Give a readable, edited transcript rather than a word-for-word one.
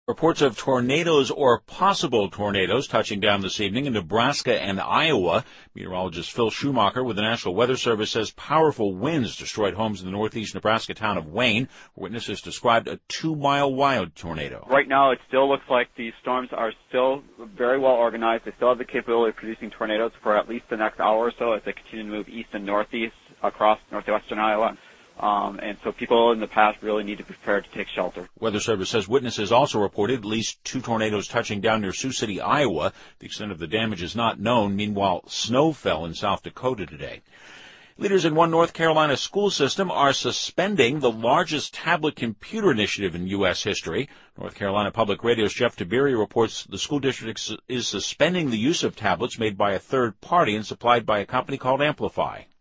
Reports of tornadoes or possible tornadoes touching down this evening in Nebraska and Iowa. Meteorologist Phil Schumacher with the National Weather Service says powerful winds destroyed homes in the northeast Nebraska town of Wayne. Witnesses described a 2-mile wide tornado. Right now, it still looks like these storms are still very well organized. They still have the capability of producing tornadoes for at least the next hour or so as they continue to move east and northeast across northwestern Iowa. And so people in the past really need to be prepared to take shelter. Weather Service says witnesses also reported at least 2 tornadoes touching down near Sioux City, Iowa. The extent of the damage is not known. Meanwhile, snow fell in South Dakota today. Leaders in one North Carolina school system are suspending the largest tablet computer initiative in U.S. history. North Carolina Public Radio's Jeff Tiberi reports the school district is suspending the use of tablets made by a third party and supplied by a company called Amplify.